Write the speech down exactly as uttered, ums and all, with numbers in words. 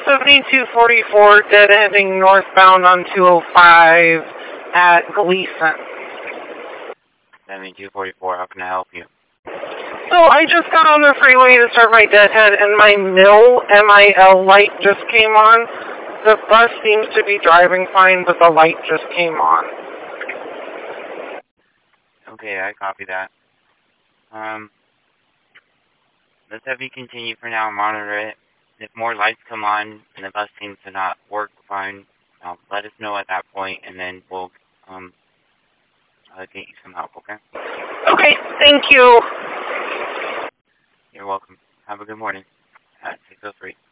seventy-two forty-four, dead ending northbound on two oh five at Gleason. seventy-two forty-four, how can I help you? So I just got on the freeway to start my deadhead, and my mill, M I L light just came on. The bus seems to be driving fine, but the light just came on. Okay, I copy that. Um, let's have you continue for now and monitor it. If more lights come on and the bus seems to not work fine, uh, let us know at that point, and then we'll um, uh, get you some help, okay? Okay, thank you. You're welcome. Have a good morning at six oh three.